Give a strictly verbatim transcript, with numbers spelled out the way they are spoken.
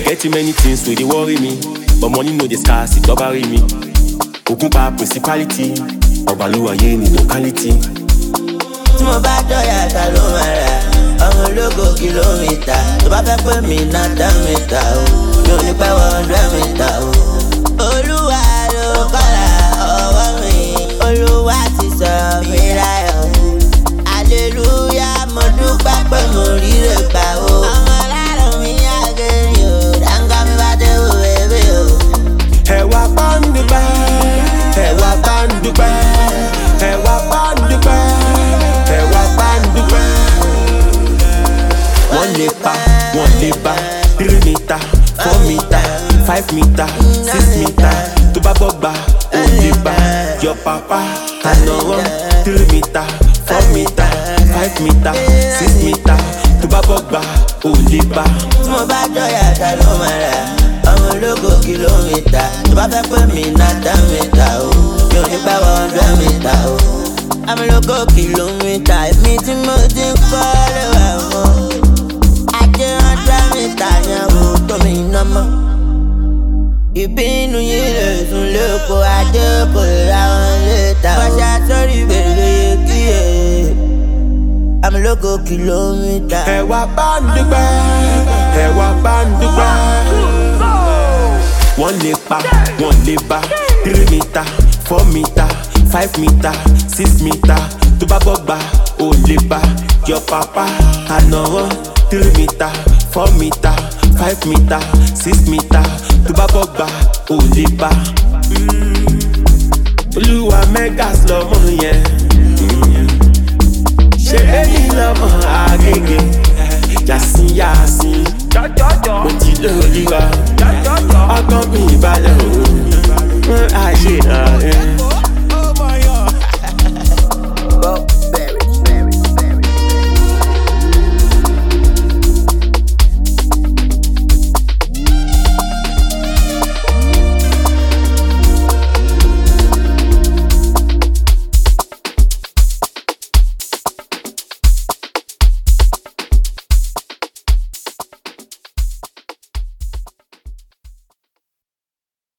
get too many things wey dey worry me, but money no dey scarce, it bury me. Ogunpa principality, Ọbalúwayé ní locality. Tí mo bá dọ̀yà ta ló máa rà, ọmọ ológo kìlómítà. Tó bá fẹ́ pé mi náà dá mítà o, mi ò ní pẹ́ wọ ọ̀dọ́ mítà o. Olúwa ló kọ́ra ọwọ́ mi, Olúwa ti sọ mí láyọ̀. Aleluya, mo dúpẹ́ pé mo ríre gbà o. Ọmọ alárùn mi àgẹ̀rì o, dáńgá mi bá dé o bèbè o. Ẹ wá bá ń dúpẹ́, ẹ wá bá ń dúpẹ́, ẹ wá bá ń dúpẹ́, ẹ wá bá ń dúpẹ́. Wọ́n lè pa, wọ́n lè bá, three meter, four meter, five meter, six meter. Tó bá bọ́ gbà, ó lè bá. Your papa àná run, three meter, four meter, five meter, six meter. Tó bá bọ́ gbà, ó lè bá. Tí mo bá dọ̀yà ta ló máa rà, ọmọ ológo kìlómítà. Tó bá fẹ́ pé mi náà dá mítà o, mi ò ní pẹ́ wọ ọ̀dọ́ mítà o. Ọmọ ológo kìlómítà, èmi tí mo ti ń kọ́ lè wà mọ́. Ajé ọ̀dọ́ mítà yẹn wò tó mi ná mọ́. Ìbínú yìí lè sùn lóko, ajé kò ra wọn létà. Bọ́ṣà sórí bèrè kíyè, ọmọ ológo kìlómítà. Ẹ wá bá ń dúpẹ́, ẹ wá bá ń dúpẹ́. Wọ́n lè pa, wọ́n lè bá, three meter, four meter, five meter, six meter. Tó bá bọ́ gbà, ó lè bá. Your papa àná run, three meter, four meter, five meter, six meter. Tó bá bọ́ gbà, ó lè bá. Olúwa Megas lọ́mọ yẹn. Ṣé èyí lọ́mọ Agége? Yasin Yasin, mo ti lórí wa. Ọgbọ́n mi ìbàdàn o, wọ́n á ṣe àárẹ̀.